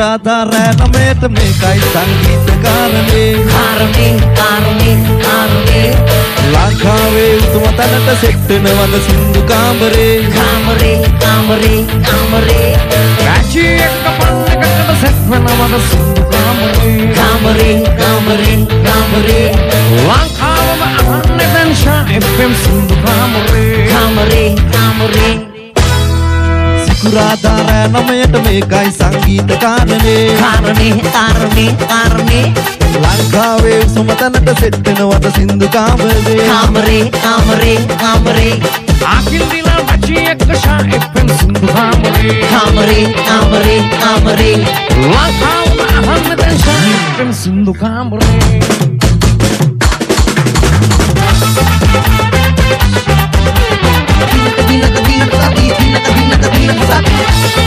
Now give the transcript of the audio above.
සිකුරාදා රෑ 9ට මේකයි සංගීත කාරණේ ලංකාවේ උතුම තැනට සෙට් වෙනවද සින්දු කාමරේ රාජ්‍ය එක්ක පන්නකට සෙට් වෙනවද සින්දු කාමරේ ලංකාවම අහන්නේ දැන්ෂා FM සින්දු කාමරේ සිකුරාදා රෑ 9ට මේකයි සංගීත කාරණේ ලංකාවේ උසම තැනට සෙට් වෙනවද සින්දු කාමරේ ආකිල් දිලා රාජ්‍ය එක්ක ෂා FM සින්දු කාමරේ ලංකාවම අහන්නේ දැන්ෂා FM සින්දු කාමරේ Dina